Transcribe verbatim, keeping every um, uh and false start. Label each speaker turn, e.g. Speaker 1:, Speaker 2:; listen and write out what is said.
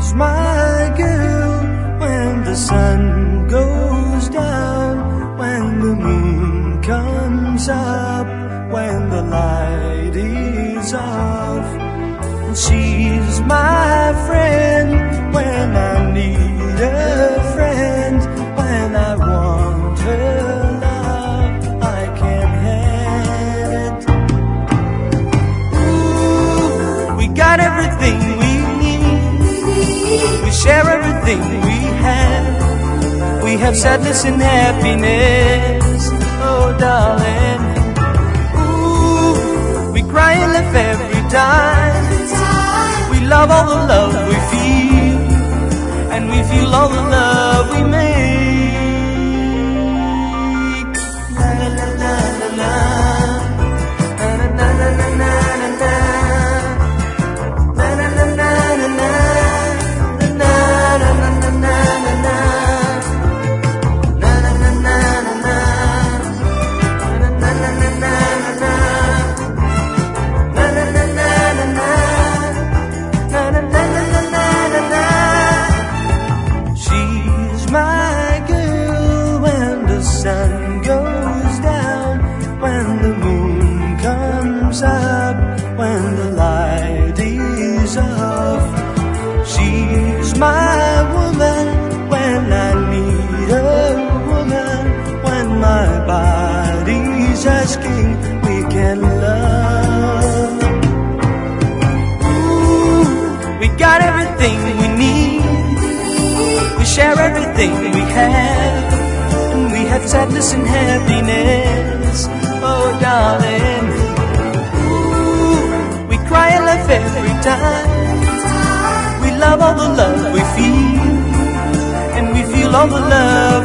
Speaker 1: She's my girl when the sun goes down, when the moon comes up, when the light is off. And she's my friend when I need a friend, when I want her love, I can't have it. Ooh, we got everything we need, we share everything we have. We have sadness and happiness, oh darling. Ooh, we cry and laugh every time. We love all the love we feel, and we feel all the love we make. La la la la la la, na na na na na na na, na na na na na na, na na na na na na. Up when the light is off. She's my woman when I need a woman, when my body's asking we can love. Ooh, we got everything we need, we share everything we have, and we have sadness and happiness, oh darling. Cry and laugh every time. We love all the love we feel, and we feel all the love